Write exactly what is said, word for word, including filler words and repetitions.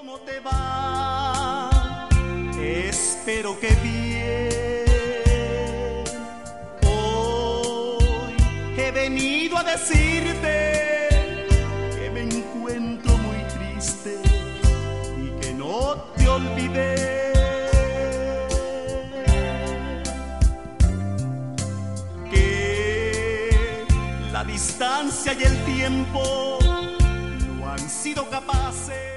¿Cómo te va? Espero que bien. Hoy he venido a decirte que me encuentro muy triste y que no te olvidé. Que la distancia y el tiempo no han sido capaces